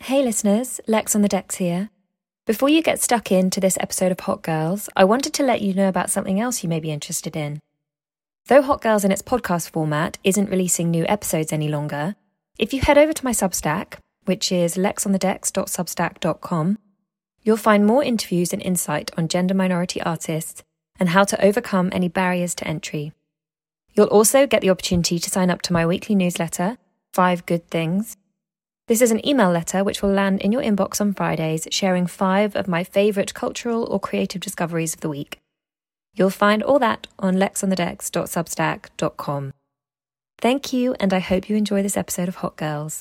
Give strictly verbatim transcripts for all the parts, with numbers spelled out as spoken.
Hey listeners, Lex on the decks here. Before you get stuck into this episode of Hot Girls, I wanted to let you know about something else you may be interested in. Though Hot Girls in its podcast format isn't releasing new episodes any longer, if you head over to my Substack, which is lex on the decks dot substack dot com, you'll find more interviews and insight on gender minority artists and how to overcome any barriers to entry. You'll also get the opportunity to sign up to my weekly newsletter, Five Good Things. This is an email letter which will land in your inbox on Fridays, sharing five of my favourite cultural or creative discoveries of the week. You'll find all that on lex on the decks dot substack dot com. Thank you, and I hope you enjoy this episode of Hot Girls.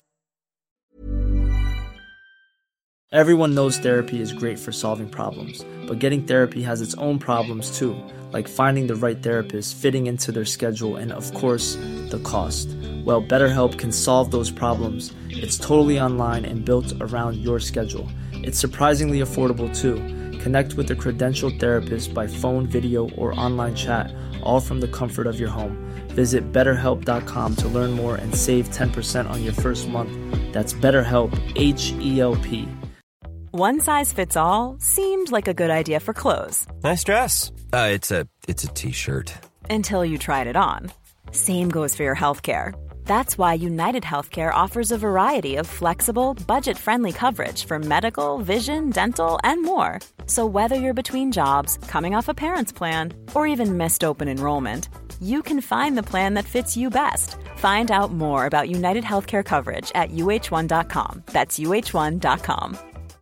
Everyone knows therapy is great for solving problems, but getting therapy has its own problems too, like finding the right therapist, fitting into their schedule, and of course, the cost. Well, BetterHelp can solve those problems. It's totally online and built around your schedule. It's surprisingly affordable too. Connect with a credentialed therapist by phone, video, or online chat, all from the comfort of your home. Visit better help dot com to learn more and save ten percent on your first month. That's BetterHelp, H E L P. One size fits all seemed like a good idea for clothes. Nice dress. Uh, it's a it's a t-shirt. Until you tried it on. Same goes for your healthcare. That's why United Healthcare offers a variety of flexible, budget-friendly coverage for medical, vision, dental, and more. So whether you're between jobs, coming off a parent's plan, or even missed open enrollment, you can find the plan that fits you best. Find out more about United Healthcare coverage at U H one dot com. That's U H one dot com.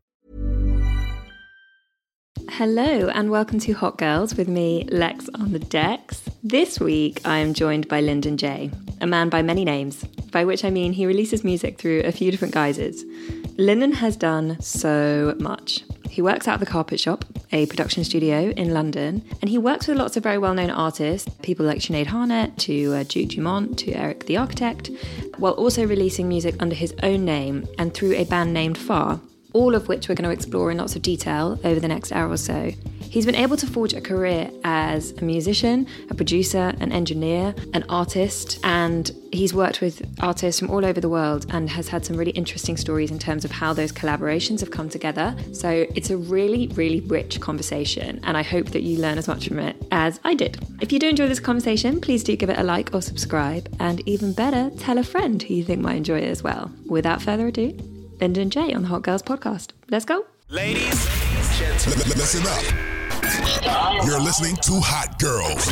Hello and welcome to Hot Girls with me, Lex on the decks. This week I am joined by Lyndon J, a man by many names, by which I mean he releases music through a few different guises. Lyndon has done so much. He works out of the Carpet Shop, a production studio in London, and he works with lots of very well-known artists, people like Sinead Harnett, to uh, Duke Dumont, to Eric the Architect, while also releasing music under his own name and through a band named Far, all of which we're going to explore in lots of detail over the next hour or so. He's been able to forge a career as a musician, a producer, an engineer, an artist, and he's worked with artists from all over the world and has had some really interesting stories in terms of how those collaborations have come together. So it's a really, really rich conversation, and I hope that you learn as much from it as I did. If you do enjoy this conversation, please do give it a like or subscribe, and even better, tell a friend who you think might enjoy it as well. Without further ado, Lyndon J on the Hot Girls podcast. Let's go. Ladies, gentlemen, listen up. You're listening to Hot Girls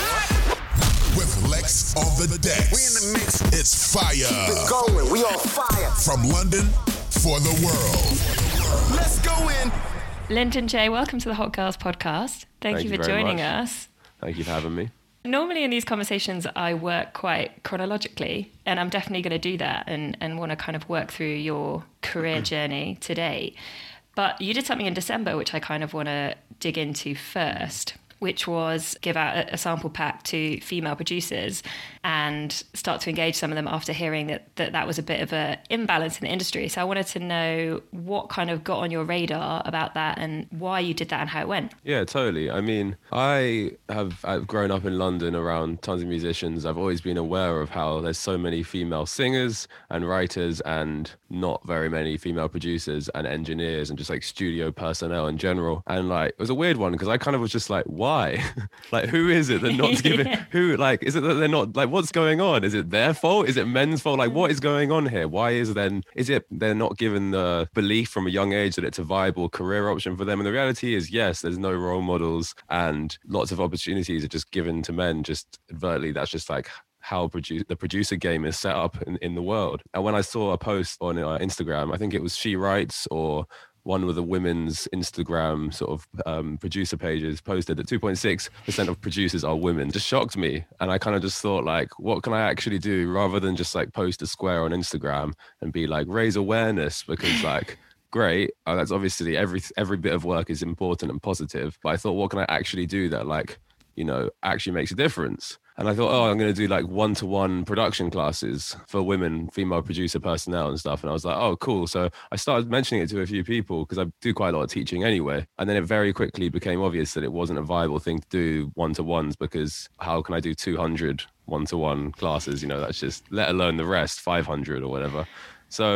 with Lex on the decks. we in the mix. It's fire. Keep it going. We on fire. From London for the world. Let's go in. Lyndon J, welcome to the Hot Girls podcast. Thank, Thank you you for very joining much. us. Thank you for having me. Normally in these conversations, I work quite chronologically, and I'm definitely going to do that and, and want to kind of work through your career journey today. But you did something in December, which I kind of want to dig into first, which was give out a, a sample pack to female producers and start to engage some of them after hearing that that, that was a bit of an imbalance in the industry. So I wanted to know what kind of got on your radar about that and why you did that and how it went. Yeah, totally. I mean, I have I've grown up in London around tons of musicians. I've always been aware of how there's so many female singers and writers and not very many female producers and engineers and just like studio personnel in general. And like, it was a weird one because I kind of was just like, why? Like, who is it that not giving, Yeah. who, like, is it that they're not, like, what's going on? Is it their fault? Is it men's fault? Like, what is going on here? Why is then, is it they're not given the belief from a young age that it's a viable career option for them? And the reality is, yes, there's no role models and lots of opportunities are just given to men just overtly. That's just like how produce, the producer game is set up in, in the world. And when I saw a post on uh, Instagram, I think it was She Writes or one of the women's Instagram sort of um, producer pages posted that two point six percent of producers are women. Just shocked me. And I kind of just thought like, what can I actually do rather than just like post a square on Instagram and be like, raise awareness because like, great. Uh, that's obviously every, every bit of work is important and positive. But I thought, what can I actually do that like, you know, actually makes a difference? And I thought, oh, I'm going to do like one-to-one production classes for women, female producer personnel and stuff. And I was like, oh, cool. So I started mentioning it to a few people because I do quite a lot of teaching anyway. And then it very quickly became obvious that it wasn't a viable thing to do one-to-ones because how can I do two hundred one-to-one classes? You know, that's just, let alone the rest, five hundred or whatever. So I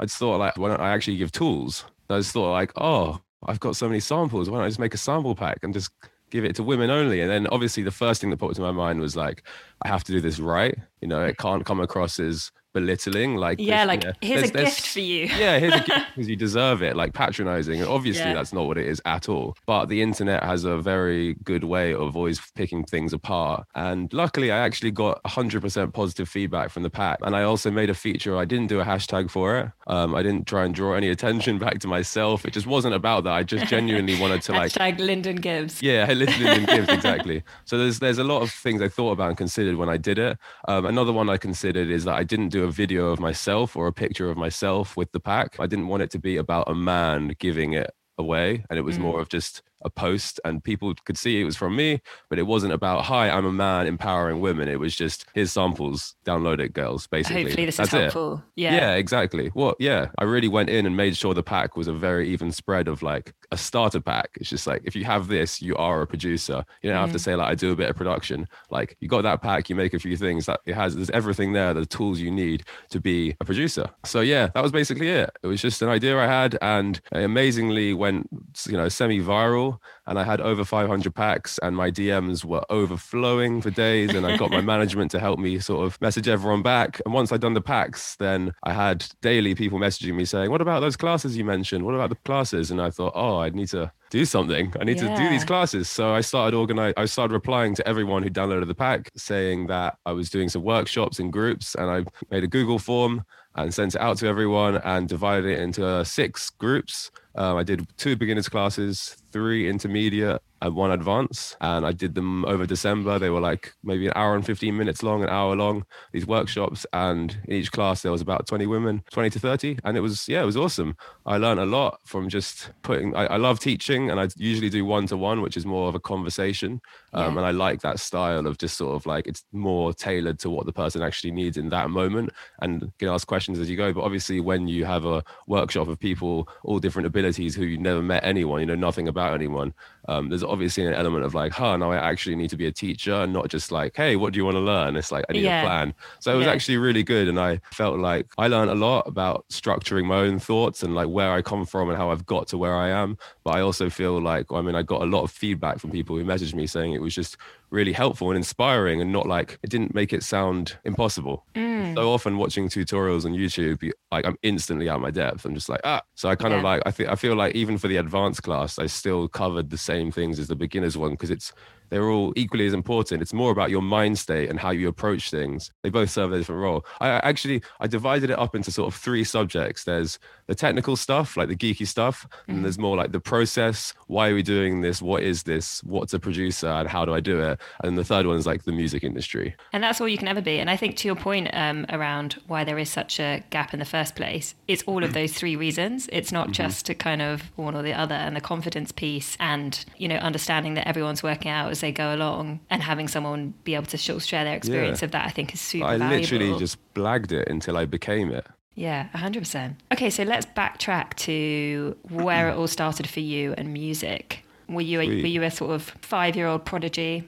I just thought like, why don't I actually give tools? I just thought like, oh, I've got so many samples. Why don't I just make a sample pack and just give it to women only? And then obviously the first thing that popped into my mind was like, I have to do this right. You know, it can't come across as belittling. Like, yeah, like, you know, here's there's, a there's, gift for you. Yeah, here's a gift because you deserve it, like patronizing. And obviously yeah. that's not what it is at all. But the internet has a very good way of always picking things apart. And luckily, I actually got one hundred percent positive feedback from the pack. And I also made a feature. I didn't do a hashtag for it. Um, I didn't try and draw any attention back to myself. It just wasn't about that. I just genuinely wanted to like... Hashtag Lyndon Gibbs. Yeah, Lyndon Gibbs, exactly. So there's there's a lot of things I thought about and considered when I did it. Um, another one I considered is that I didn't do a video of myself or a picture of myself with the pack. I didn't want it to be about a man giving it away, and it was mm. more of just a post, and people could see it was from me, but it wasn't about, hi, I'm a man empowering women. It was just, here's samples, download it, girls, basically. Hopefully this That's is helpful. It. Yeah. Yeah, exactly. Well, yeah, I really went in and made sure the pack was a very even spread of like a starter pack. It's just like, if you have this, you are a producer. You don't mm. have to say like, I do a bit of production. Like, you got that pack, you make a few things, that it has, there's everything there, the tools you need to be a producer. So yeah, that was basically it. It was just an idea I had, and it amazingly went, you know, semi-viral, and I had over five hundred packs, and my D Ms were overflowing for days, and I got my management to help me sort of message everyone back. And once I'd done the packs, then I had daily people messaging me saying, what about those classes you mentioned? What about the classes? And I thought, oh, I need to do something. I need yeah. to do these classes. So I started organize. I started replying to everyone who downloaded the pack, saying that I was doing some workshops in groups, and I made a Google form and sent it out to everyone and divided it into uh, six groups. Um, I did two beginners classes, three intermediate, and one advance. And I did them over December. They were like maybe an hour and fifteen minutes long, an hour long, these workshops. And in each class, there was about twenty women, twenty to thirty. And it was, yeah, it was awesome. I learned a lot from just putting, I, I love teaching, and I usually do one-to-one, which is more of a conversation. Um, yeah. And I like that style of just sort of like, it's more tailored to what the person actually needs in that moment, and you can ask questions as you go. But obviously when you have a workshop of people, all different abilities, who you never met anyone, you know nothing about anyone, um, there's obviously an element of like, huh, now I actually need to be a teacher, and not just like, hey, what do you want to learn? It's like, I need yeah. a plan. So it was yeah. actually really good. And I felt like I learned a lot about structuring my own thoughts and like where I come from and how I've got to where I am. But I also feel like, I mean, I got a lot of feedback from people who messaged me saying it was just really helpful and inspiring, and not like, it didn't make it sound impossible. Mm. So often watching tutorials on YouTube, like I'm instantly out of my depth. I'm just like, ah. So I kind yeah. of like, I think I feel like even for the advanced class, I still covered the same things as the beginners one, because it's they're all equally as important. It's more about your mind state and how you approach things. They both serve a different role. I actually, I divided it up into sort of three subjects. There's the technical stuff, like the geeky stuff, mm. and there's more like the process. Why are we doing this? What is this? What's a producer and how do I do it? And the third one is like the music industry. And that's all you can ever be. And I think to your point um, around why there is such a gap in the first place, it's all of those three reasons. It's not mm-hmm. just to kind of one or the other, and the confidence piece, and, you know, understanding that everyone's working out as they go along, and having someone be able to share their experience yeah. of that, I think is super I valuable. I literally just blagged it until I became it. Yeah, one hundred percent. Okay, so let's backtrack to where it all started for you and music. Were you a, were you a sort of five-year-old prodigy?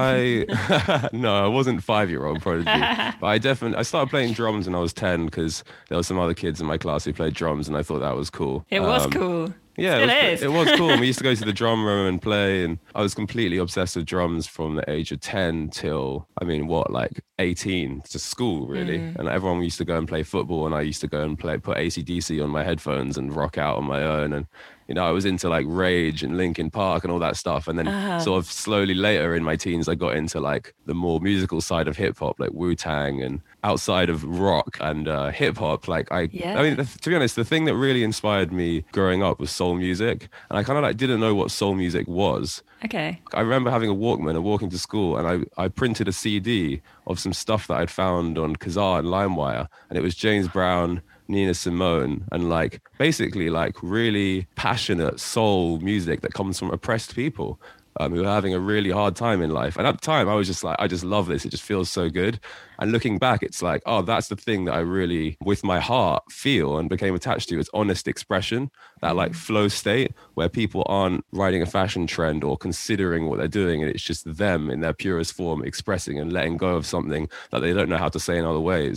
I no, I wasn't five-year-old prodigy, but I definitely I started playing drums when I was ten, because there were some other kids in my class who played drums, and I thought that was cool. It was um, cool. Yeah, Still it, is. was, it was cool. We used to go to the drum room and play, and I was completely obsessed with drums from the age of ten till, I mean, what, like eighteen, to school, really. Mm. And everyone used to go and play football, and I used to go and play, put A C D C on my headphones and rock out on my own. And, you know, I was into like Rage and Linkin Park and all that stuff. And then uh-huh. sort of slowly later in my teens, I got into like the more musical side of hip hop, like Wu-Tang, and outside of rock and uh, hip hop. Like I, yeah. I mean, to be honest, the thing that really inspired me growing up was soul music. And I kind of like didn't know what soul music was. Okay. I remember having a Walkman and walking to school, and I, I printed a C D of some stuff that I'd found on Kazaa and LimeWire. And it was James Brown, Nina Simone, and like basically like really passionate soul music that comes from oppressed people um, who are having a really hard time in life. And at the time I was just like, I just love this. It just feels so good. And looking back, it's like, oh, that's the thing that I really, with my heart, feel and became attached to. It's honest expression, that like flow state where people aren't riding a fashion trend or considering what they're doing. And it's just them in their purest form expressing and letting go of something that they don't know how to say in other ways.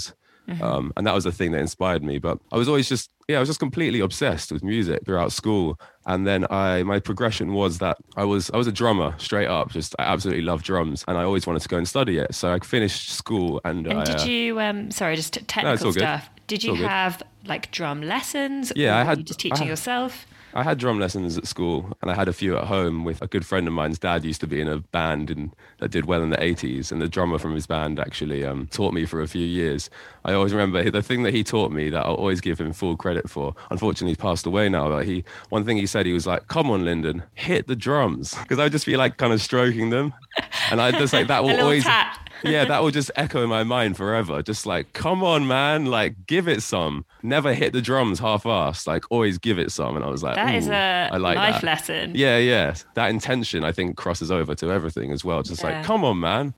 Mm-hmm. Um, and that was the thing that inspired me. But I was always just, yeah, I was just completely obsessed with music throughout school. And then I, my progression was that I was, I was a drummer straight up. Just, I absolutely loved drums, and I always wanted to go and study it. So I finished school, and, and I, did uh, you? Um, sorry, just technical no, stuff. Did you good. have like drum lessons? Yeah, or I had. Were you just teaching I had, yourself. I had drum lessons at school, and I had a few at home with a good friend of mine's dad used to be in a band and that did well in the eighties, and the drummer from his band actually um, taught me for a few years. I always remember the thing that he taught me that I'll always give him full credit for. Unfortunately, he's passed away now, but he one thing he said, he was like, "Come on, Lyndon, hit the drums," because I'd just be like kind of stroking them, and I just like that will always. Tap. Yeah, that will just echo in my mind forever. Just like, come on, man, like give it some. Never hit the drums half-assed. Like always give it some. And I was like, that is a I like life that. lesson. Yeah, yeah. That intention, I think, crosses over to everything as well. Just yeah. like, come on, man.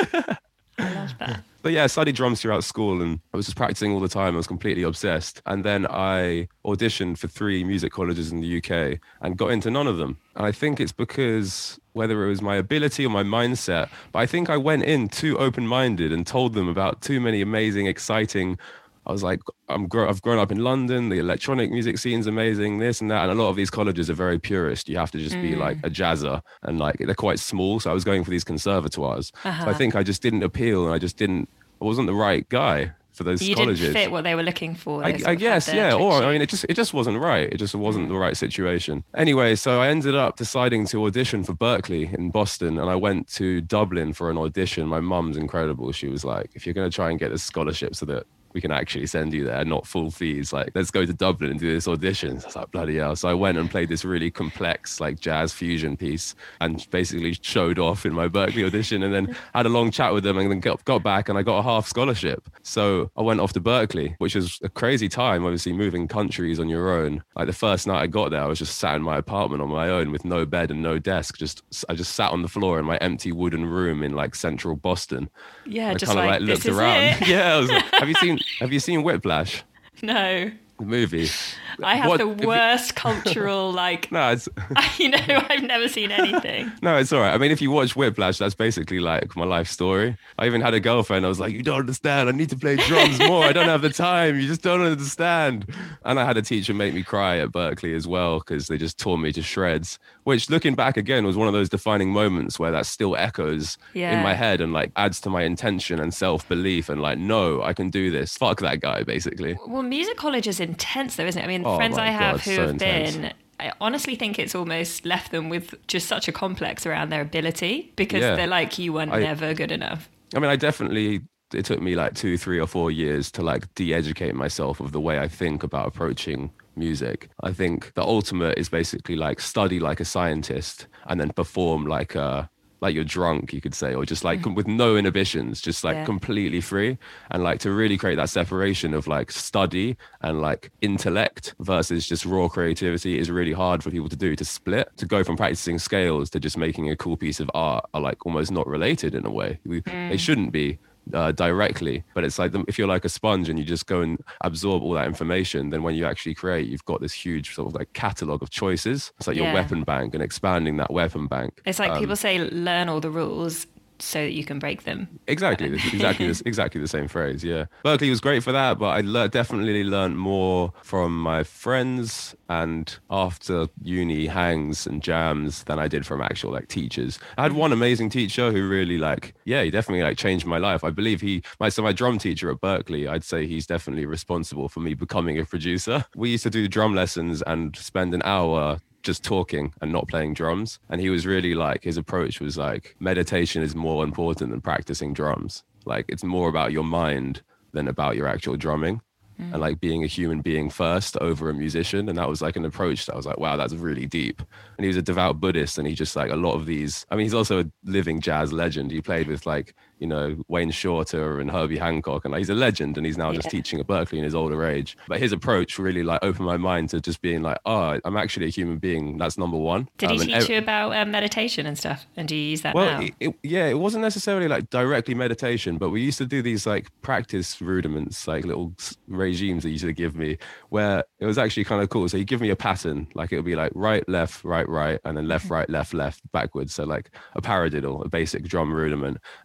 I love that. But yeah, I studied drums throughout school, and I was just practicing all the time. I was completely obsessed. And then I auditioned for three music colleges in the U K and got into none of them. And I think it's because whether it was my ability or my mindset, but I think I went in too open-minded and told them about too many amazing, exciting. I was like, I'm gro- I've grown up in London. The electronic music scene's amazing, this and that. And a lot of these colleges are very purist. You have to just mm. be like a jazzer, and like they're quite small. So I was going for these conservatoires. Uh-huh. So I think I just didn't appeal, and I just didn't, I wasn't the right guy for those you colleges. You didn't fit what they were looking for. I, I guess, yeah. Or I mean, it just it just wasn't right. It just wasn't the right situation. Anyway, so I ended up deciding to audition for Berklee in Boston, and I went to Dublin for an audition. My mum's incredible. She was like, if you're going to try and get this scholarship so that we can actually send you there, not full fees, like let's go to Dublin and do this audition. So I was like, bloody hell. So I went and played this really complex like jazz fusion piece and basically showed off in my Berklee audition, and then had a long chat with them, and then got, got back and I got a half scholarship. So I went off to Berklee, which was a crazy time, obviously moving countries on your own. Like the first night I got there, I was just sat in my apartment on my own with no bed and no desk. Just I just sat on the floor in my empty wooden room in like central Boston. Yeah, I just kind of like, like looked this is around. It. Yeah, I was like, have you seen Have you seen Whiplash? No. The movie. I have what, the worst you... cultural, like, no, it's... you know, I've never seen anything. No, it's all right. I mean, if you watch Whiplash, that's basically like my life story. I even had a girlfriend. I was like, you don't understand. I need to play drums more. I don't have the time. You just don't understand. And I had a teacher make me cry at Berklee as well, because they just tore me to shreds, which looking back again was one of those defining moments where that still echoes yeah. in my head and like adds to my intention and self-belief and like, no, I can do this. Fuck that guy, basically. Well, music college is intense though, isn't it? I mean, oh, friends I have God, who so have intense. been, I honestly think it's almost left them with just such a complex around their ability, because yeah. they're like, you were I, never good enough. I mean, I definitely, it took me like two, three or four years to like de-educate myself of the way I think about approaching music. I think the ultimate is basically like study like a scientist and then perform like a, like you're drunk, you could say, or just like mm. with no inhibitions, just like yeah. completely free. And like to really create that separation of like study and like intellect versus just raw creativity is really hard for people to do, to split. To go from practicing scales to just making a cool piece of art are like almost not related in a way. We, mm. They shouldn't be. Uh, directly, but it's like the, if you're like a sponge and you just go and absorb all that information, then when you actually create, you've got this huge sort of like catalogue of choices. It's like yeah. your weapon bank, and expanding that weapon bank. It's like um, people say, learn all the rules so that you can break them. Exactly, exactly, this, exactly the same phrase. Yeah, Berklee was great for that, but I le- definitely learned more from my friends and after uni hangs and jams than I did from actual like teachers. I had one amazing teacher who really like, yeah, he definitely like changed my life. I believe he, my so my drum teacher at Berklee, I'd say he's definitely responsible for me becoming a producer. We used to do drum lessons and spend an hour just talking and not playing drums. And he was really like, his approach was like, meditation is more important than practicing drums. Like it's more about your mind than about your actual drumming. Mm. And like being a human being first over a musician. And that was like an approach that I was like, wow, that's really deep. And he was a devout Buddhist, and he just like a lot of these, I mean, he's also a living jazz legend. He played with like, you know, Wayne Shorter and Herbie Hancock, and like, he's a legend, and he's now yeah. just teaching at Berklee in his older age. But his approach really like opened my mind to just being like, oh, I'm actually a human being. That's number one. Did he um, teach ev- you about um, meditation and stuff? And do you use that well, now? It, it, yeah, it wasn't necessarily like directly meditation, but we used to do these like practice rudiments, like little regimes that he used to give me, where it was actually kind of cool. So he'd give me a pattern, like it would be like right, left, right, right, and then left, right, left, left, backwards. So like a paradiddle, a basic drum rudiment. And it'd be like,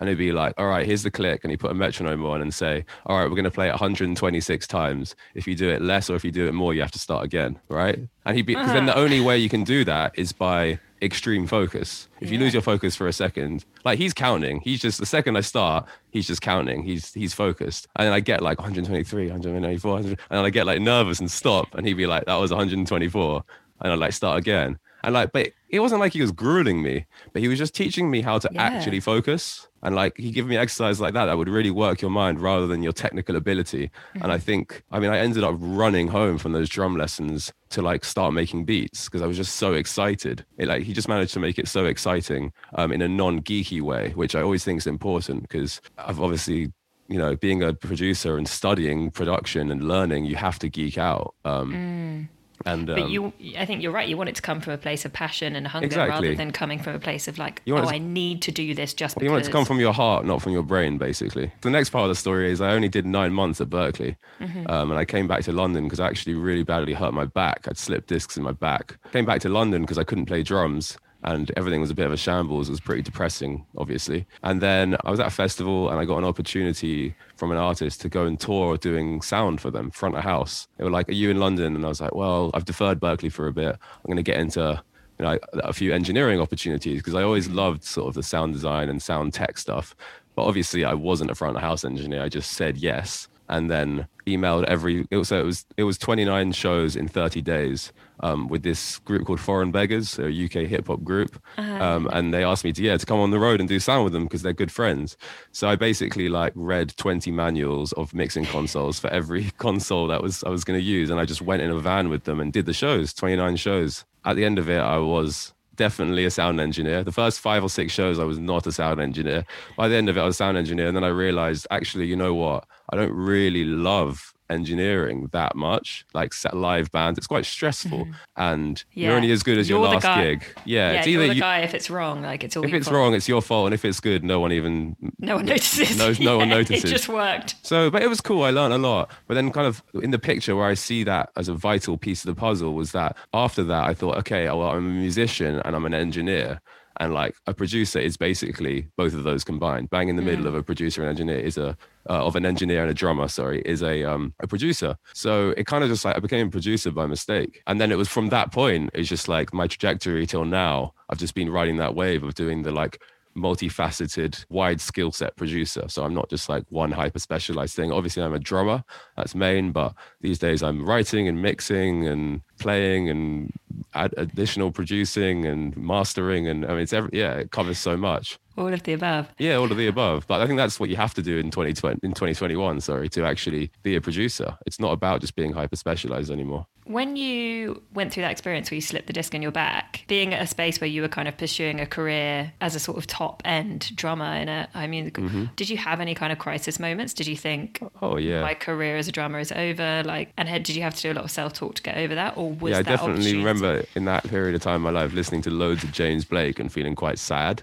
like, all right, here's the click. And he'd put a metronome on and say, all right, we're going to play it one hundred twenty-six times. If you do it less or if you do it more, you have to start again, right? And he'd be, because then the only way you can do that is by extreme focus. If you lose your focus for a second, like he's counting, he's just, the second I start, he's just counting, he's he's focused. And then I get like one hundred twenty-three, one hundred ninety-four, one hundred, and then I get like nervous and stop, and he'd be like, that was one hundred twenty-four, and I'd like start again. And like, but it wasn't like he was grueling me, but he was just teaching me how to yeah. actually focus. And like, he gave me exercise like that that would really work your mind rather than your technical ability. Mm-hmm. And I think, I mean, I ended up running home from those drum lessons to like start making beats because I was just so excited. It, like, he just managed to make it so exciting um, in a non-geeky way, which I always think is important because I've obviously, you know, being a producer and studying production and learning, you have to geek out. Um, mm. And, um, but you, I think you're right. You want it to come from a place of passion and hunger exactly. rather than coming from a place of like, oh, to, I need to do this just because. You want it to come from your heart, not from your brain, basically. The next part of the story is I only did nine months at Berklee. Mm-hmm. Um, and I came back to London because I actually really badly hurt my back. I'd slipped discs in my back. Came back to London because I couldn't play drums. And everything was a bit of a shambles. It was pretty depressing, obviously. And then I was at a festival and I got an opportunity from an artist to go and tour doing sound for them, front of house. They were like, are you in London? And I was like, well, I've deferred Berklee for a bit. I'm going to get into, you know, a few engineering opportunities because I always loved sort of the sound design and sound tech stuff. But obviously I wasn't a front of house engineer. I just said yes. And then emailed every, it was, so it was, it was twenty-nine shows in thirty days um, with this group called Foreign Beggars, a U K hip hop group. Uh-huh. Um, and they asked me to, yeah, to come on the road and do sound with them because they're good friends. So I basically like read twenty manuals of mixing consoles for every console that was, I was going to use. And I just went in a van with them and did the shows, twenty-nine shows. At the end of it, I was definitely a sound engineer. The first five or six shows, I was not a sound engineer. By the end of it, I was a sound engineer. And then I realized, actually, you know what? I don't really love engineering that much, like set live bands. It's quite stressful, mm-hmm. and yeah. you're only as good as you're your last guy. gig. Yeah, yeah it's you're either the you, guy if it's wrong. Like it's all. If your it's fault. wrong, it's your fault, and if it's good, no one even. No one notices. No, no yeah, one notices. It just worked. So, but it was cool. I learned a lot. But then, kind of in the picture where I see that as a vital piece of the puzzle was that after that, I thought, okay, well, I'm a musician and I'm an engineer. And like a producer is basically both of those combined. Bang in the mm. middle of a producer and engineer is a uh, of an engineer and a drummer. Sorry, is a um a producer. So it kind of just like I became a producer by mistake. And then it was from that point. It's just like my trajectory till now. I've just been riding that wave of doing the like multifaceted, wide skill set producer. So I'm not just like one hyper specialized thing. Obviously, I'm a drummer. That's main. But these days, I'm writing and mixing and playing and add additional producing and mastering. And I mean, it's every, yeah, it covers so much. All of the above. Yeah, all of the above. But I think that's what you have to do in twenty twenty, in twenty twenty-one, sorry, to actually be a producer. It's not about just being hyper specialized anymore. When you went through that experience where you slipped the disc in your back, being at a space where you were kind of pursuing a career as a sort of top end drummer in a, I mean, mm-hmm. did you have any kind of crisis moments? Did you think, oh yeah, my career as a drummer is over? Like, and did you have to do a lot of self-talk to get over that? Or was yeah, I that definitely remember in that period of time in my life listening to loads of James Blake and feeling quite sad.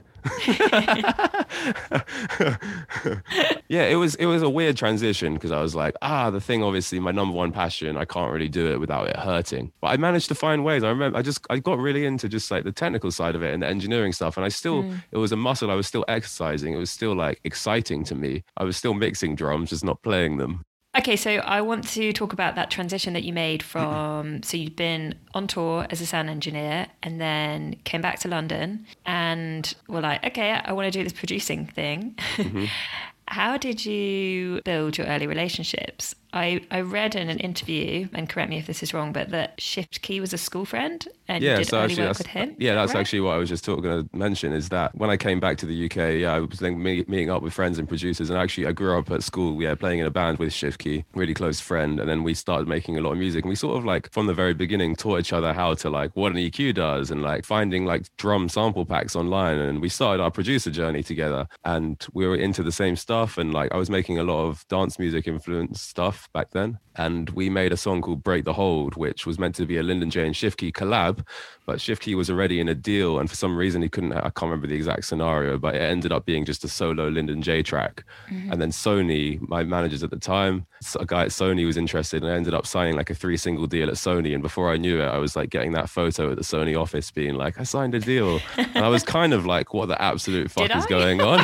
Yeah, it was it was a weird transition because I was like, ah, the thing, obviously my number one passion, I can't really do it without it hurting. But I managed to find ways. I remember I just I got really into just like the technical side of it and the engineering stuff. And I still, mm. it was a muscle I was still exercising. It was still like exciting to me. I was still mixing drums, just not playing them. Okay, so I want to talk about that transition that you made from, so you'd been on tour as a sound engineer and then came back to London and were like, okay, I want to do this producing thing. Mm-hmm. How did you build your early relationships? I, I read in an interview, and correct me if this is wrong, but that Shift Key was a school friend and yeah, you did so early actually work with him? Yeah, that's right? actually what I was just going to mention is that when I came back to the U K, yeah, I was then meet, meeting up with friends and producers. And actually I grew up at school, yeah, playing in a band with Shift Key, really close friend. And then we started making a lot of music. And we sort of like, from the very beginning, taught each other how to like, what an E Q does and like finding like drum sample packs online. And we started our producer journey together and we were into the same stuff. And like, I was making a lot of dance music influenced stuff. F back then. And we made a song called Break the Hold, which was meant to be a Lyndon J and Shifkey collab, but Shifkey was already in a deal. And for some reason he couldn't, I can't remember the exact scenario, but it ended up being just a solo Lyndon J track. Mm-hmm. And then Sony, my managers at the time, a guy at Sony was interested, and I ended up signing like a three single deal at Sony. And before I knew it, I was like getting that photo at the Sony office being like, I signed a deal. And I was kind of like, what the absolute fuck Did is I? going on?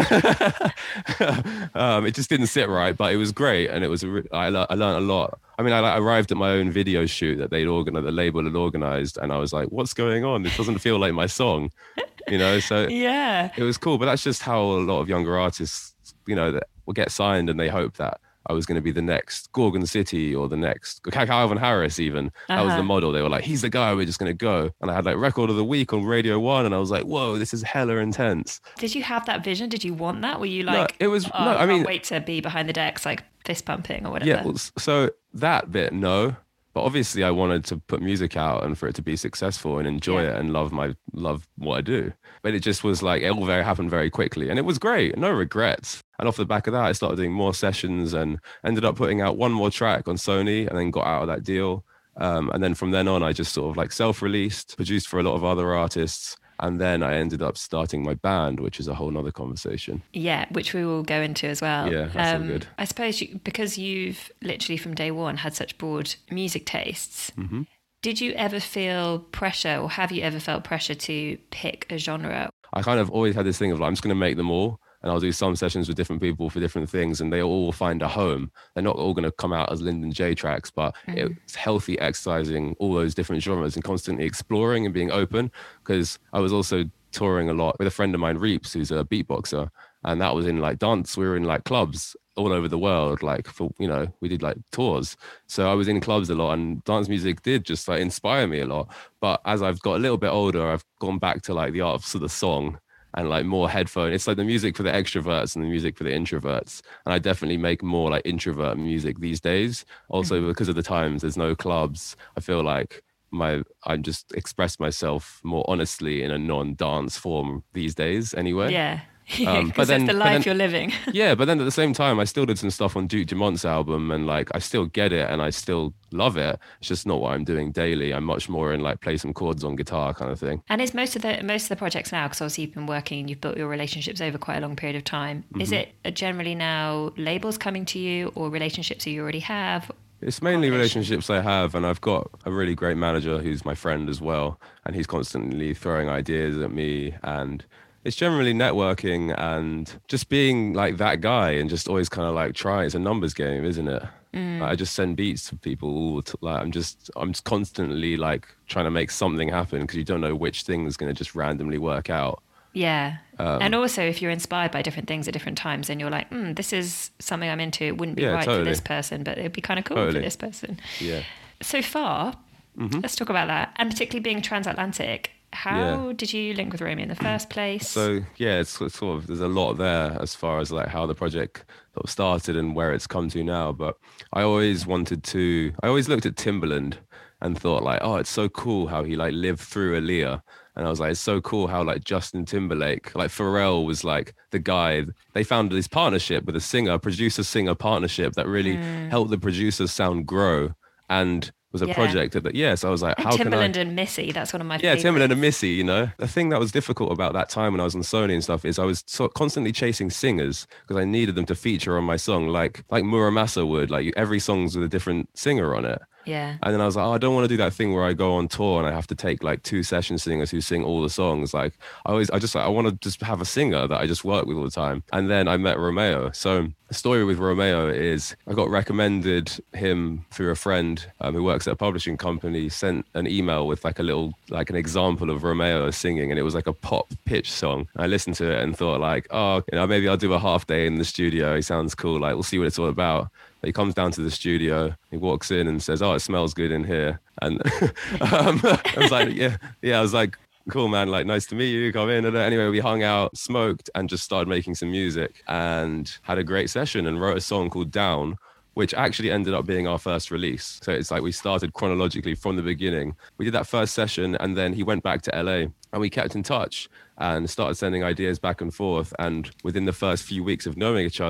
um, it just didn't sit right, but it was great. And it was, a re- I, le- I learned a lot. I mean, I like, arrived at my own video shoot that they'd organized, the label had organized, and I was like, what's going on? This doesn't feel like my song, you know? So Yeah. it was cool, but that's just how a lot of younger artists, you know, that will get signed and they hope that I was going to be the next Gorgon City or the next Calvin Harris even. That was Uh-huh. the model. They were like, he's the guy, we're just going to go. And I had like record of the week on Radio One, and I was like, whoa, this is hella intense. Did you have that vision? Did you want that? Were you No, like, it was- oh, no, I can't mean- wait to be behind the decks, like fist pumping or whatever? Yeah, well, s- so that bit, no. But obviously I wanted to put music out and for it to be successful and enjoy Yeah. it and love my love what I do. But it just was like, it all very happened very quickly. And it was great, no regrets. And off the back of that, I started doing more sessions and ended up putting out one more track on Sony and then got out of that deal. Um, and then from then on, I just sort of like self-released, produced for a lot of other artists. And then I ended up starting my band, which is a whole nother conversation. Yeah, which we will go into as well. Yeah, that's all good. I suppose you, because you've literally from day one had such broad music tastes, Mm-hmm. did you ever feel pressure, or have you ever felt pressure to pick a genre? I kind of always had this thing of like, I'm just going to make them all. And I'll do some sessions with different people for different things, and they all find a home. They're not all going to come out as Lyndon J tracks, but mm-hmm. it's healthy exercising all those different genres and constantly exploring and being open. Because I was also touring a lot with a friend of mine, Reeps, who's a beatboxer. And that was in like dance. We were in like clubs all over the world. Like for, you know, we did like tours. So I was in clubs a lot, and dance music did just like inspire me a lot. But as I've got a little bit older, I've gone back to like the art of the song. And like more headphone. It's like the music for the extroverts and the music for the introverts. And I definitely make more like introvert music these days. Also, mm-hmm. because of the times, there's no clubs. I feel like my I just express myself more honestly in a non-dance form these days anyway. Yeah. Um, because it's the life then, you're living. Yeah, but then at the same time, I still did some stuff on Duke Dumont's album, and like I still get it and I still love it. It's just not what I'm doing daily. I'm much more in like play some chords on guitar kind of thing. And is most of the most of the projects now, because obviously you've been working, you've built your relationships over quite a long period of time. Mm-hmm. Is it generally now labels coming to you or relationships you already have? It's mainly relationships I have, and I've got a really great manager who's my friend as well, and he's constantly throwing ideas at me, and it's generally networking and just being like that guy and just always kind of like trying. It's a numbers game, isn't it? Mm. Like, I just send beats to people all t- like I'm just I'm just constantly like trying to make something happen because you don't know which thing is going to just randomly work out. Yeah. Um, and also if you're inspired by different things at different times and you're like, mm, this is something I'm into. It wouldn't be yeah, right totally. for this person, but it'd be kind of cool totally. for this person. Yeah. So far, mm-hmm. let's talk about that. And particularly being transatlantic, how yeah. did you link with Romeo in the first place? So yeah, it's sort of, there's a lot there as far as like how the project sort of started and where it's come to now. But I always wanted to, I always looked at Timbaland and thought like, oh, it's so cool how he like lived through Aaliyah. And I was like, it's so cool how like Justin Timberlake, like Pharrell was like the guy, they found this partnership with a singer, producer-singer partnership that really mm. helped the producers sound grow. And was a yeah. project that, yes, I was like, and how Timbaland can I... and Missy, that's one of my yeah, favorites. Timbaland and Missy, you know. The thing that was difficult about that time when I was on Sony and stuff is I was so constantly chasing singers because I needed them to feature on my song, like like Muramasa would, like every song's with a different singer on it. Yeah. And then I was like, oh, I don't want to do that thing where I go on tour and I have to take like two session singers who sing all the songs. Like I always, I just like, I want to just have a singer that I just work with all the time. And then I met Romeo. So the story with Romeo is I got recommended him through a friend um, who works at a publishing company, sent an email with like a little, like an example of Romeo singing. And it was like a pop pitch song. I listened to it and thought like, oh, you know, maybe I'll do a half day in the studio. He sounds cool. Like we'll see what it's all about. He comes down to the studio, he walks in and says, oh, it smells good in here. And um, I was like, yeah, yeah, I was like, cool, man, like, nice to meet you, come in. And anyway, we hung out, smoked, and just started making some music and had a great session and wrote a song called Down, which actually ended up being our first release. So it's like we started chronologically from the beginning. We did that first session and then he went back to L A and we kept in touch and started sending ideas back and forth. And within the first few weeks of knowing each other,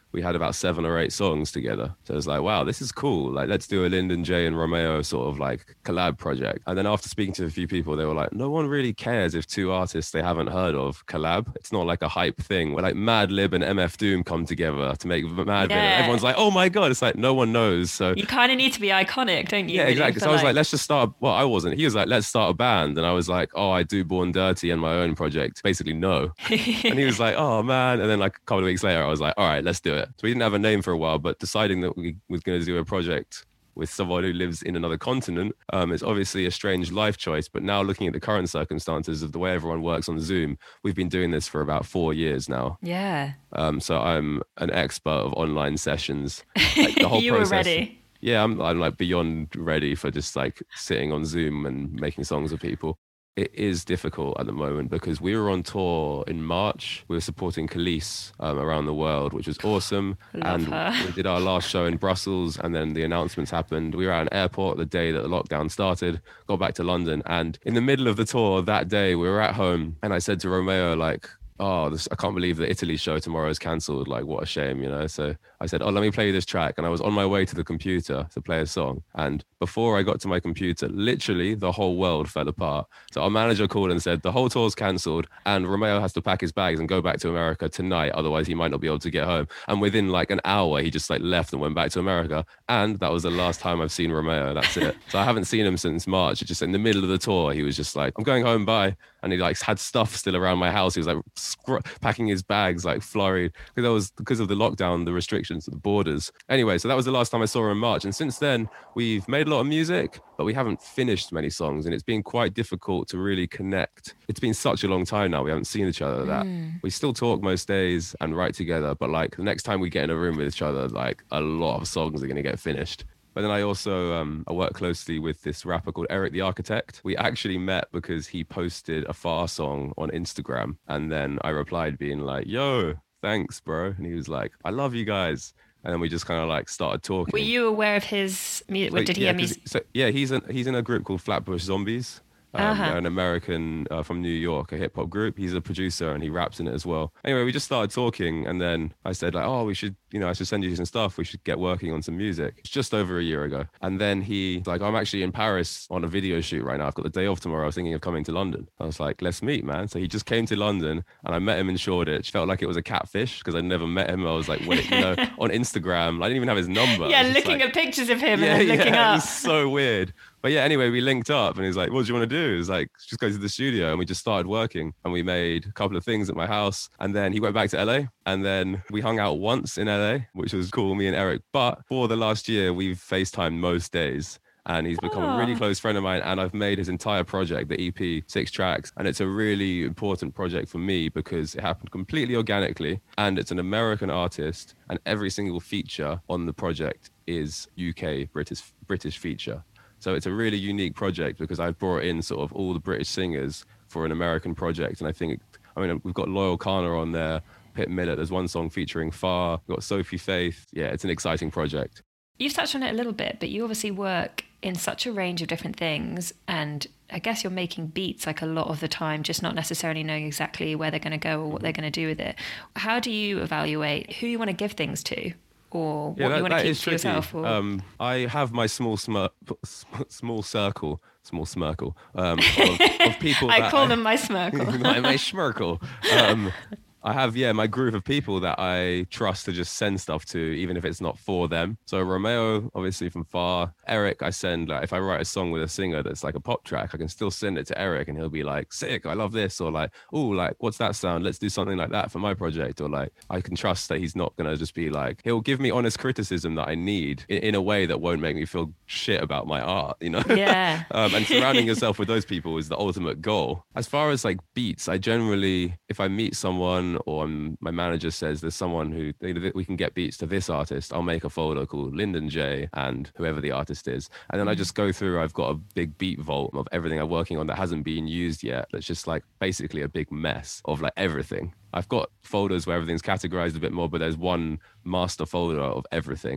we had about seven or eight songs together. So it was like, wow, this is cool. Like, let's do a Lyndon J and Romeo sort of like collab project. And then after speaking to a few people, they were like, no one really cares if two artists they haven't heard of collab. It's not like a hype thing where like Madlib and M F Doom come together to make Mad Yeah. Villain. Everyone's like, oh my God. It's like, no one knows. So You kind of need to be iconic, don't you? yeah, really, exactly. for, So I was like, let's just start. Well, I wasn't. He was like, let's start a band. And I was like, oh, I do Born Dirty and my own project. Basically, no. And he was like, oh, man. And then like a couple of weeks later, I was like, all right, let's do it. So we didn't have a name for a while, but deciding that we was going to do a project with someone who lives in another continent um, is obviously a strange life choice. But now looking at the current circumstances of the way everyone works on Zoom, we've been doing this for about four years now. Yeah. Um, so I'm an expert of online sessions. Like, the whole You process, were ready. Yeah, I'm, I'm like beyond ready for just like sitting on Zoom and making songs with people. It is difficult at the moment because we were on tour in March. We were supporting Khalees um, around the world, which was awesome. Love and her. we did our last show in Brussels, and then the announcements happened. We were at an airport the day that the lockdown started, got back to London. And in the middle of the tour that day, we were at home, and I said to Romeo, like, oh, this, I can't believe the Italy show tomorrow is cancelled. Like, what a shame, you know? So I said, oh, let me play you this track. And I was on my way to the computer to play a song. And before I got to my computer, literally the whole world fell apart. So our manager called and said, the whole tour's cancelled and Romeo has to pack his bags and go back to America tonight. Otherwise, he might not be able to get home. And within like an hour, he just like left and went back to America. And that was the last time I've seen Romeo. That's it. So I haven't seen him since March. Just in the middle of the tour, he was just like, I'm going home, bye. And he like had stuff still around my house. He was like scr- packing his bags, like flurried, because that was because of the lockdown, the restrictions, the borders. Anyway, so that was the last time I saw him in March. And since then, we've made a lot of music, but we haven't finished many songs. And it's been quite difficult to really connect. It's been such a long time now. We haven't seen each other that Mm. we still talk most days and write together. But like the next time we get in a room with each other, like a lot of songs are going to get finished. But then I also um, I work closely with this rapper called Eric the Architect. We actually met because he posted a Far song on Instagram. And then I replied being like, yo, thanks, bro. And he was like, I love you guys. And then we just kind of like started talking. Were you aware of his music? So, Did he yeah, have 'cause- music? so, yeah, he's, in, he's in a group called Flatbush Zombies. Um, Uh-huh. They're an American uh, from New York, a hip hop group. He's a producer and he raps in it as well. Anyway, we just started talking and then I said like, oh, we should, you know, I should send you some stuff. We should get working on some music. It's just over a year ago. And then he like, I'm actually in Paris on a video shoot right now. I've got the day off tomorrow. I was thinking of coming to London. I was like, let's meet, man. So he just came to London and I met him in Shoreditch. Felt like it was a catfish because I'd never met him. I was like, wait, you know, on Instagram. I didn't even have his number. Yeah, I was just looking like, at pictures of him yeah, and then looking yeah, up. It was so weird. But yeah, anyway, we linked up and he's like, what do you want to do? He's like, just go to the studio. And we just started working and we made a couple of things at my house. And then he went back to L A and then we hung out once in L A, which was cool, me and Eric. But for the last year, we've FaceTimed most days. And he's become a really Aw. close friend of mine. And I've made his entire project, the E P, six tracks. And it's a really important project for me because it happened completely organically. And it's an American artist. And every single feature on the project is U K British British feature. So it's a really unique project because I've brought in sort of all the British singers for an American project. And I think, I mean, we've got Loyal Kana on there, Pitt Millett. There's one song featuring Far. We've got Sophie Faith. Yeah, it's an exciting project. You've touched on it a little bit, but you obviously work in such a range of different things. And I guess you're making beats like a lot of the time, just not necessarily knowing exactly where they're going to go or what they're going to do with it. How do you evaluate who you want to give things to? Or what you want to keep to yourself? Or... Um, I have my small smir- small circle, small smirkle um, of, of people. I that call I, them my smirkle. my, my schmirkle. Um, I have, yeah, my group of people that I trust to just send stuff to, even if it's not for them. So Romeo, obviously from Far. Eric, I send, like, if I write a song with a singer that's like a pop track, I can still send it to Eric and he'll be like, sick, I love this. Or like, oh, like, what's that sound? Let's do something like that for my project. Or like, I can trust that he's not going to just be like, he'll give me honest criticism that I need in, in a way that won't make me feel shit about my art, you know? Yeah. um, and surrounding yourself with those people is the ultimate goal. As far as like beats, I generally, if I meet someone or I'm, my manager says there's someone who we can get beats to this artist, I'll make a folder called Lyndon J and whoever the artist is. And then I just go through, I've got a big beat vault of everything I'm working on that hasn't been used yet. That's just like basically a big mess of like everything. I've got folders where everything's categorized a bit more, but there's one master folder of everything.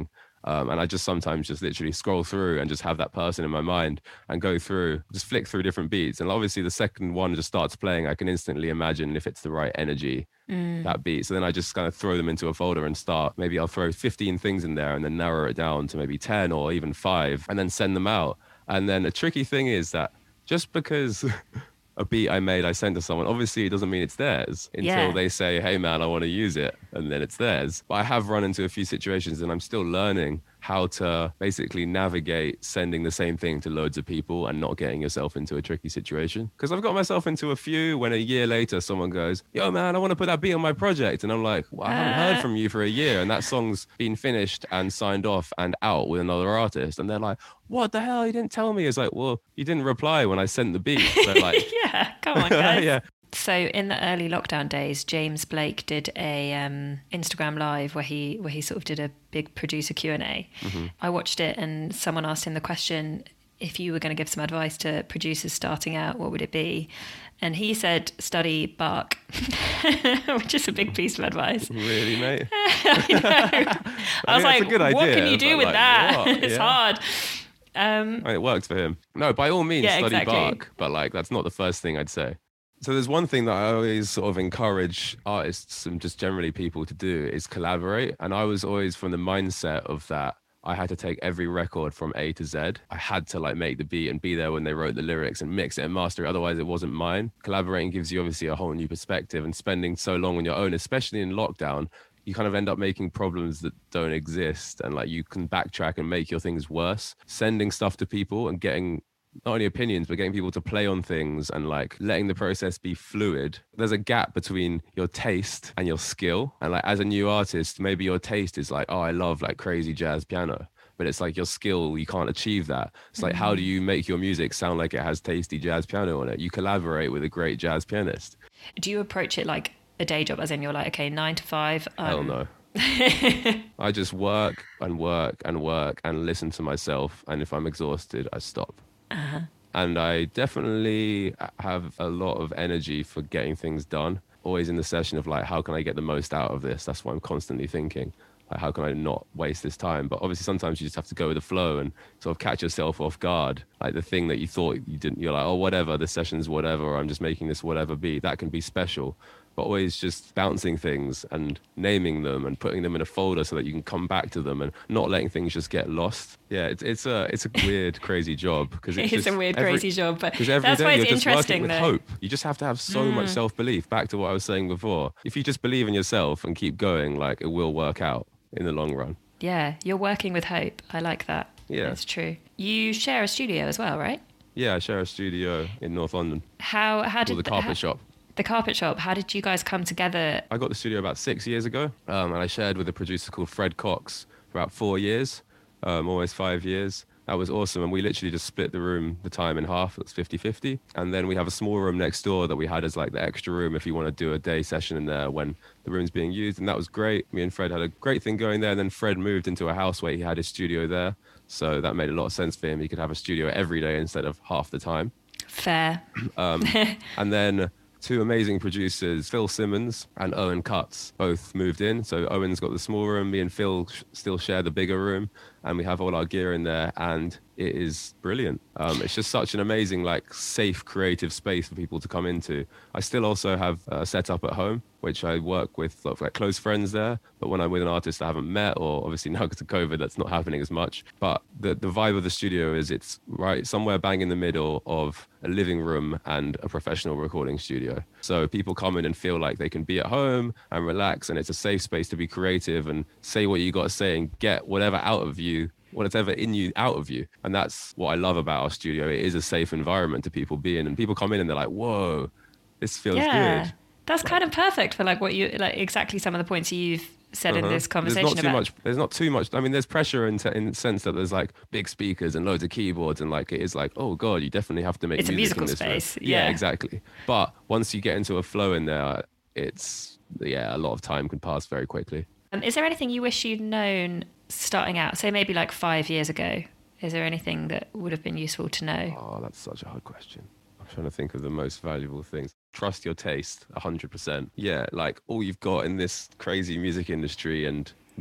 Um, and I just sometimes just literally scroll through and just have that person in my mind and go through, just flick through different beats. And obviously the second one just starts playing, I can instantly imagine if it's the right energy, mm. that beat. So then I just kind of throw them into a folder and start, maybe I'll throw fifteen things in there and then narrow it down to maybe ten or even five and then send them out. And then a tricky thing is that just because a beat I made, I sent to someone, obviously it doesn't mean it's theirs until yeah. they say, hey man, I want to use it, and then it's theirs. But I have run into a few situations and I'm still learning how to basically navigate sending the same thing to loads of people and not getting yourself into a tricky situation. Because I've got myself into a few when a year later someone goes, yo man, I want to put that beat on my project. And I'm like, well, I haven't heard from you for a year and that song's been finished and signed off and out with another artist. And they're like, what the hell? You didn't tell me. It's like, well, you didn't reply when I sent the beat. So like, yeah, come on guys. yeah. So in the early lockdown days, James Blake did a um, Instagram live where he where he sort of did a big producer Q and A. Mm-hmm. I watched it and someone asked him the question, if you were going to give some advice to producers starting out, what would it be? And he said, study Bach, which is a big piece of advice. Really, mate? I know. I, I was like, what idea, can you do with like, that? It's yeah. hard. Um, I mean, it worked for him. No, by all means, yeah, study exactly. Bach, but like that's not the first thing I'd say. So there's one thing that I always sort of encourage artists and just generally people to do is collaborate. And I was always from the mindset of that I had to take every record from A to Z. I had to like make the beat and be there when they wrote the lyrics and mix it and master it. Otherwise it wasn't mine. Collaborating gives you obviously a whole new perspective, and spending so long on your own, especially in lockdown, you kind of end up making problems that don't exist. And like you can backtrack and make your things worse. Sending stuff to people and getting not only opinions, but getting people to play on things and like letting the process be fluid. There's a gap between your taste and your skill. And like as a new artist, maybe your taste is like, oh, I love like crazy jazz piano. But it's like your skill, you can't achieve that. It's like, mm-hmm. how do you make your music sound like it has tasty jazz piano on it? You collaborate with a great jazz pianist. Do you approach it like a day job, as in you're like, okay, nine to five? Um... Hell no. I just work and work and work and listen to myself. And if I'm exhausted, I stop. Uh-huh. And I definitely have a lot of energy for getting things done. Always in the session of like, how can I get the most out of this? That's what I'm constantly thinking. Like, how can I not waste this time? But obviously sometimes you just have to go with the flow and sort of catch yourself off guard. Like the thing that you thought you didn't, you're like, oh, whatever, this session's whatever, or I'm just making this whatever beat. That can be special. But always just bouncing things and naming them and putting them in a folder so that you can come back to them and not letting things just get lost. Yeah, it's it's a it's a weird, crazy job because it is a weird, every, crazy job. But because every that's day why you're it's just interesting, working with though. hope. You just have to have so mm. much self-belief. Back to what I was saying before. If you just believe in yourself and keep going, like it will work out in the long run. Yeah, you're working with hope. I like that. Yeah, that's true. You share a studio as well, right? Yeah, I share a studio in North London. How how did the Carpet how, Shop? The Carpet Shop. How did you guys come together? I got the studio about six years ago, um, and I shared with a producer called Fred Cox for about four years, um, almost five years. That was awesome, and we literally just split the room, the time in half. It's fifty-fifty. And then we have a small room next door that we had as like the extra room if you want to do a day session in there when the room's being used, and that was great. Me and Fred had a great thing going there, and then Fred moved into a house where he had his studio there, so that made a lot of sense for him. He could have a studio every day instead of half the time. Fair. Um, and then two amazing producers, Phil Simmons and Owen Cutts, both moved in. So Owen's got the small room, me and Phil sh- still share the bigger room, and we have all our gear in there, and it is brilliant. Um, it's just such an amazing, like, safe, creative space for people to come into. I still also have a setup at home, which I work with lots of like close friends there. But when I'm with an artist I haven't met, or obviously now because of COVID, that's not happening as much. But the, the vibe of the studio is it's right somewhere bang in the middle of a living room and a professional recording studio. So people come in and feel like they can be at home and relax, and it's a safe space to be creative and say what you got to say and get whatever out of you, whatever in you out of you. And that's what I love about our studio. It is a safe environment to people be in, and people come in and they're like, whoa, this feels yeah. good. That's kind of perfect for like what you like exactly some of the points you've said uh-huh. in this conversation. There's not too about. much. There's not too much. I mean, there's pressure in, t- in the sense that there's like big speakers and loads of keyboards, and like it is like, oh god, you definitely have to make. It's music a musical in this space. room. Yeah. yeah, exactly. But once you get into a flow in there, it's yeah, a lot of time can pass very quickly. Um, is there anything you wish you'd known starting out? Say maybe like five years ago. Is there anything that would have been useful to know? Oh, that's such a hard question. I'm trying to think of the most valuable things. Trust your taste, one hundred percent. Yeah, like all you've got in this crazy music industry and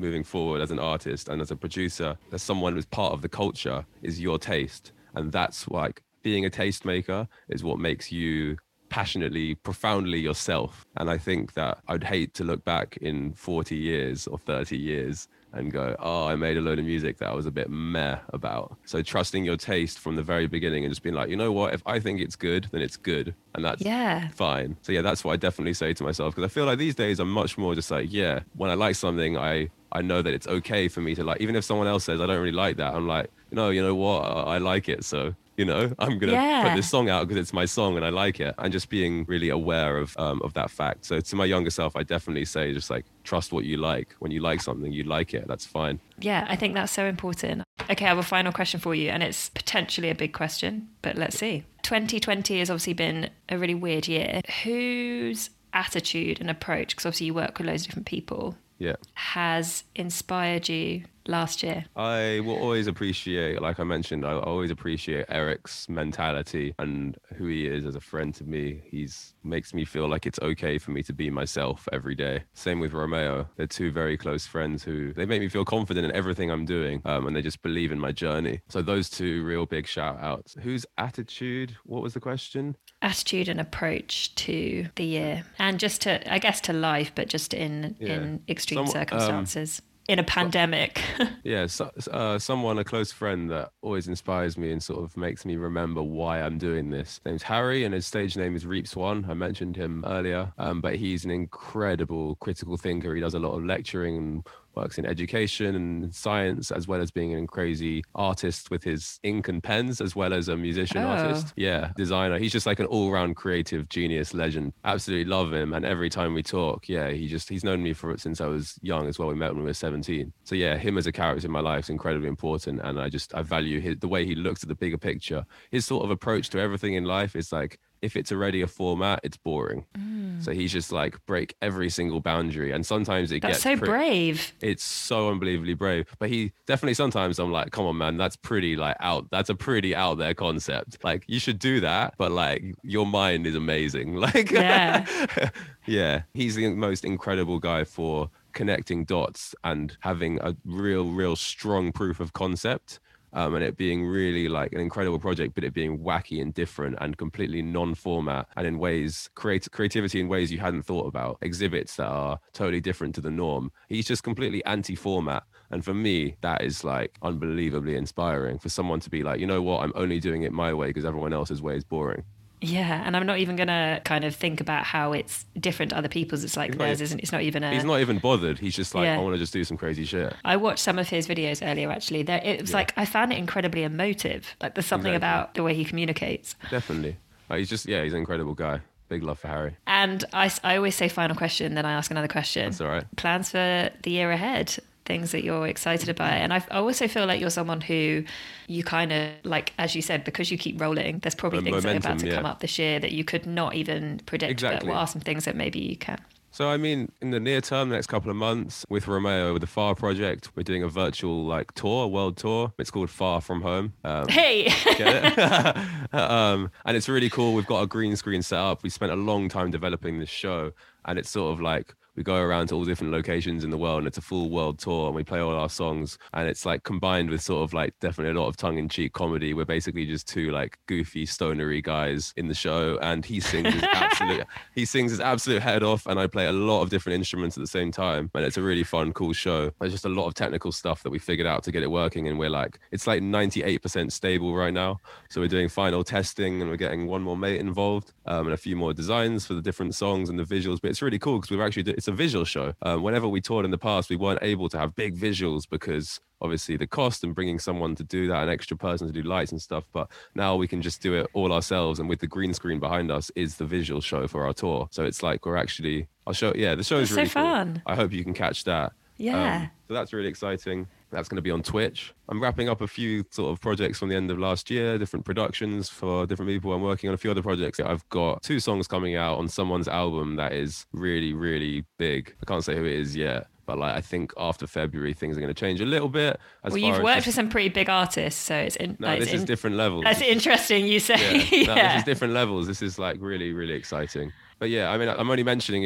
moving forward as an artist and as a producer, as someone who's part of the culture, is your taste. And that's like being a tastemaker is what makes you passionately, profoundly yourself. And I think that I'd hate to look back in forty years or thirty years and go, oh, I made a load of music that I was a bit meh about. So trusting your taste from the very beginning and just being like, you know what, if I think it's good, then it's good. And that's yeah. fine. So yeah, that's what I definitely say to myself. Because I feel like these days I'm much more just like, yeah, when I like something, I, I know that it's okay for me to like, even if someone else says I don't really like that, I'm like, no, you know what, I, I like it. So, you know, I'm going to yeah. put this song out because it's my song and I like it. And just being really aware of um, of that fact. So to my younger self, I definitely say just like, trust what you like. When you like something, you like it. That's fine. Yeah, I think that's so important. Okay, I have a final question for you, and it's potentially a big question, but let's see. twenty twenty has obviously been a really weird year. Whose attitude and approach, because obviously you work with loads of different people, yeah, has inspired you last year? I will always appreciate, like I mentioned, I always appreciate Eric's mentality and who he is as a friend to me. He's makes me feel like it's okay for me to be myself every day. Same with Romeo. They're two very close friends who, they make me feel confident in everything I'm doing, um, and they just believe in my journey. So those two real big shout outs. Whose attitude? What was the question? Attitude and approach to the year, and just to, I guess, to life, but just in Yeah. in extreme Some- circumstances. Um, in a pandemic. Yeah, so, uh, someone, a close friend that always inspires me and sort of makes me remember why I'm doing this. His name's Harry and his stage name is Reap Swan. I mentioned him earlier, um, but he's an incredible critical thinker. He does a lot of lecturing and works in education and science, as well as being a crazy artist with his ink and pens, as well as a musician Oh. artist. Yeah, designer. He's just like an all-round creative genius legend. Absolutely love him. And every time we talk, yeah, he just, he's known me for since I was young as well. We met when we were seventeen. So yeah, him as a character in my life is incredibly important. And I just, I value his, the way he looks at the bigger picture. His sort of approach to everything in life is like, if it's already a format, it's boring. Mm. So he's just like break every single boundary. And sometimes it That's gets so pre- brave. It's so unbelievably brave. But he definitely, sometimes I'm like, come on, man, that's pretty like out. That's a pretty out there concept. Like you should do that. But like your mind is amazing. Like, Yeah. yeah, he's the most incredible guy for connecting dots and having a real, real strong proof of concept. Um, and it being really like an incredible project, but it being wacky and different and completely non-format and in ways, create creativity in ways you hadn't thought about, exhibits that are totally different to the norm. He's just completely anti-format. And for me, that is like unbelievably inspiring for someone to be like, you know what, I'm only doing it my way because everyone else's way is boring. Yeah, and I'm not even going to kind of think about how it's different to other people's. It's like He's theirs not, isn't, it's not even a... He's not even bothered. He's just like, Yeah. I want to just do some crazy shit. I watched some of his videos earlier, actually. There, it was Yeah. like, I found it incredibly emotive. Like there's something Exactly. about the way he communicates. Definitely. Like, he's just, yeah, he's an incredible guy. Big love for Harry. And I, I always say final question, then I ask another question. That's all right. Plans for the year ahead? Things that you're excited about. And I, I also feel like you're someone who you kind of, like, as you said, because you keep rolling, there's probably Uh, things that are about momentum, to yeah. come up this year that you could not even predict. Exactly. But what are some things that maybe you can? So, I mean, in the near term, the next couple of months, with Romeo, with the Far Project, we're doing a virtual like tour, a world tour. It's called Far From Home. Um, Hey! Get it? um, and it's really cool. We've got a green screen set up. We spent a long time developing this show, and it's sort of like we go around to all different locations in the world, and it's a full world tour, and we play all our songs, and it's like combined with sort of like definitely a lot of tongue-in-cheek comedy. We're basically just two like goofy stonery guys in the show, and he sings his absolute he sings his absolute head off, and I play a lot of different instruments at the same time, and it's a really fun, cool show. There's just a lot of technical stuff that we figured out to get it working, and we're like, it's like ninety-eight percent stable right now. So we're doing final testing, and we're getting one more mate involved, um, and a few more designs for the different songs and the visuals. But it's really cool because we've actually it's a visual show. Um, whenever we toured in the past, we weren't able to have big visuals because obviously the cost and bringing someone to do that, an extra person to do lights and stuff. But now we can just do it all ourselves, and with the green screen behind us is the visual show for our tour. So it's like we're actually, I'll show, yeah, the show is That's really so cool. fun. I hope you can catch that. Yeah. Um, so that's really exciting. That's going to be on Twitch. I'm wrapping up a few sort of projects from the end of last year, different productions for different people. I'm working on a few other projects. I've got two songs coming out on someone's album that is really, really big. I can't say who it is yet, but like I think after February things are going to change a little bit. As Well, far you've as worked just- with some pretty big artists, so it's in, No, like, this it's is in- different levels. That's interesting. You say, Yeah. yeah. No, this is different levels. This is like really, really exciting. But yeah, I mean, I'm only mentioning it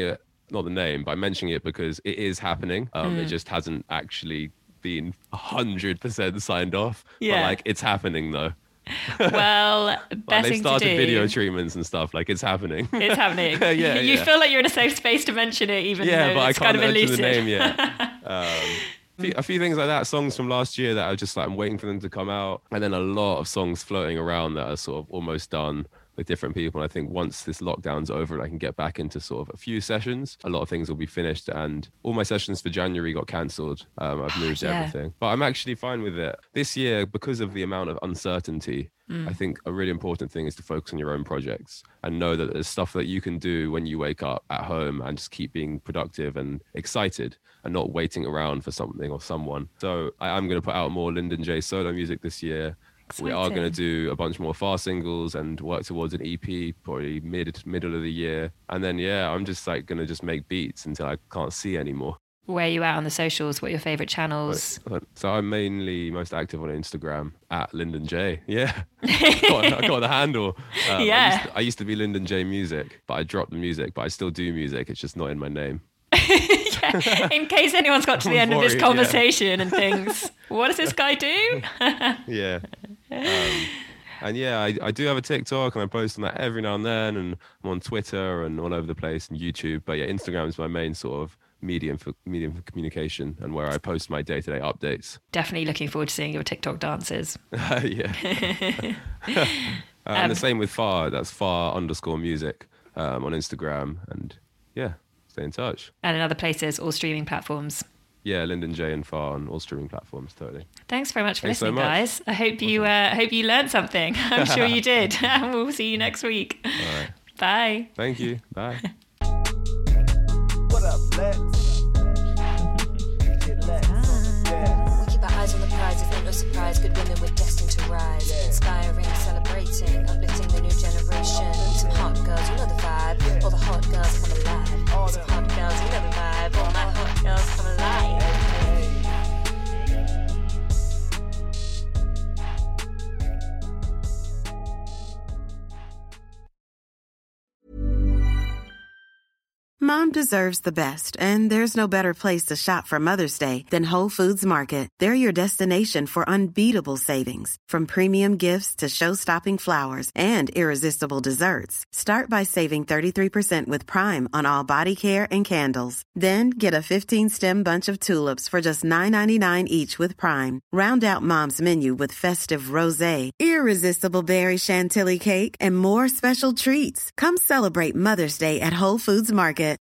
not the name, but I'm mentioning it because it is happening. Um, mm. It just hasn't actually been one hundred percent signed off. Yeah. But like, it's happening though. Well, like best they've thing started to do. video treatments and stuff. Like, it's happening. It's happening. yeah, you yeah. feel like you're in a safe space to mention it, even yeah, though but it's I can't kind of mention elusive. the name yet. um, a, few, a few things like that, songs from last year that are just like I'm waiting for them to come out, and then a lot of songs floating around that are sort of almost done with different people. And I think once this lockdown's over and I can get back into sort of a few sessions, a lot of things will be finished. And all my sessions for January got cancelled. Um, I've moved yeah. everything. But I'm actually fine with it. This year, because of the amount of uncertainty, mm. I think a really important thing is to focus on your own projects and know that there's stuff that you can do when you wake up at home and just keep being productive and excited and not waiting around for something or someone. So I am going to put out more Lyndon J solo music this year. Exciting. We are going to do a bunch more fast singles and work towards an E P probably mid middle of the year. And then, yeah, I'm just like going to just make beats until I can't see anymore. Where are you at on the socials? What are your favourite channels? So I'm mainly most active on Instagram at Lyndon J. Yeah, I, got, I got the handle. Um, yeah. I used, to, I used to be Lyndon J Music, but I dropped the music, but I still do music. It's just not in my name. yeah. In case anyone's got to the I'm end of this worried, conversation yeah. and thinks, what does this guy do? yeah. Um, and yeah, I, I do have a TikTok and I post on that every now and then, and I'm on Twitter and all over the place and YouTube. But yeah, Instagram is my main sort of medium for medium for communication and where I post my day-to-day updates. Definitely looking forward to seeing your TikTok dances. yeah. uh, and um, the same with Far. That's Far underscore music um, on Instagram. And yeah, stay in touch. And in other places, all streaming platforms. Yeah, Lyndon J and Far on all streaming platforms, totally. Thanks very much for Thanks listening, so much. guys. I hope you uh, hope you learned something. I'm sure you did. And we'll see you next week. All right. Bye. Thank you. Bye. What up, Lex? We keep our eyes on the prize, it's no surprise. Good women, we're destined to rise. Yeah. Inspiring, celebrating, uplifting the new generation. Some hot girls, you know the vibe. All the hot girls come alive. All Some them. hot girls, you know the vibe. All my hot girls come alive. Mom deserves the best, and there's no better place to shop for Mother's Day than Whole Foods Market. They're your destination for unbeatable savings, from premium gifts to show-stopping flowers and irresistible desserts. Start by saving thirty-three percent with Prime on all body care and candles. Then get a fifteen-stem bunch of tulips for just nine ninety-nine each with Prime. Round out Mom's menu with festive rosé, irresistible berry chantilly cake, and more special treats. Come celebrate Mother's Day at Whole Foods Market.